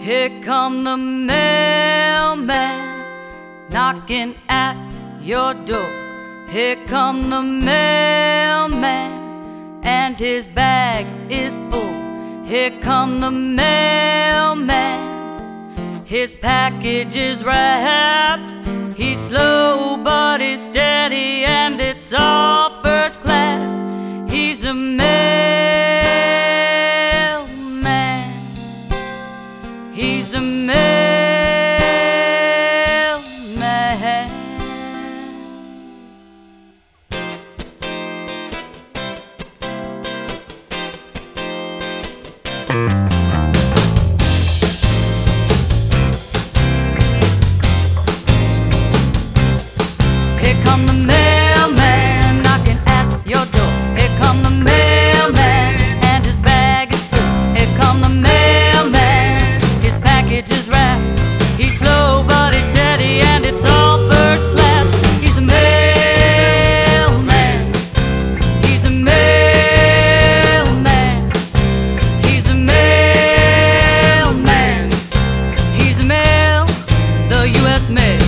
Here come the mailman knocking at your door. Here come the mailman and his bag is full. Here come the mailman, his package is wrapped. He's slow but he's steady and it's all first class. He's a mailman. He's a mailman. Here come the mailman knocking at your door. Here come the mailman and his bag is full. Here come the mailman, his package is wrapped. He's slow but he's steady and it's all first class. He's a mailman. He's a mailman. He's a mailman. He's a mail, the U.S. mail.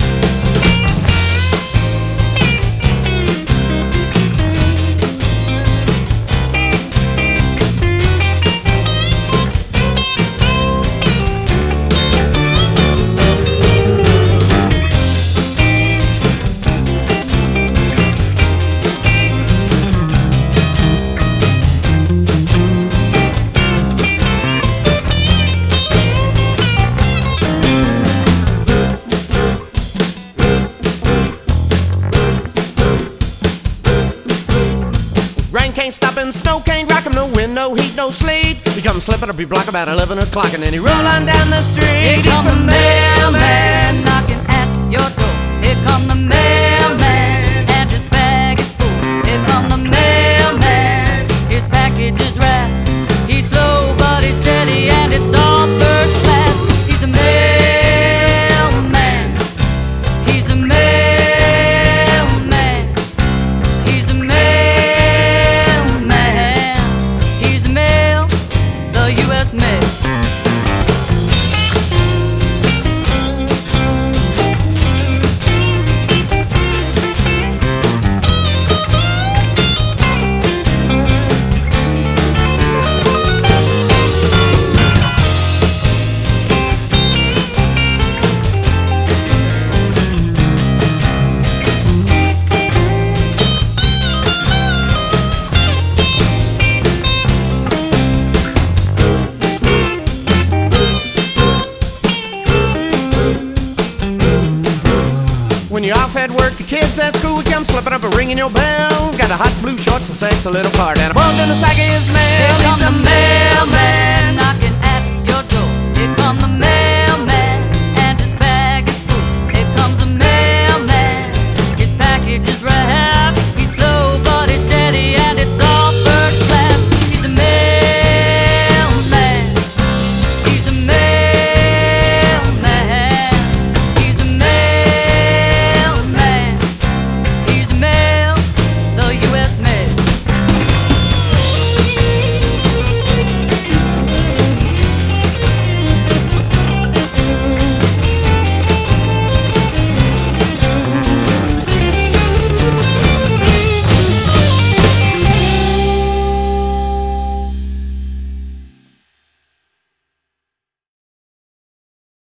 Rain can't stop him, snow can't rock him, no wind, no heat, no sleet. He comes slipping up your block about 11 o'clock and then he rollin' down the street. Here come the mailman knocking at your door. Here come the mailman and his bag is full. Here come the mailman, his package is wrapped. He's slow but he's steady and it's all first class. He's a mailman. He's a mailman. He's a mailman. He's a mail, the U.S. mail. When you're off at work, the kids at school come slipping up and ringing your bell. Got a hot blue shorts, a sexy little card, and a bulge in the sack of his mail. Here come the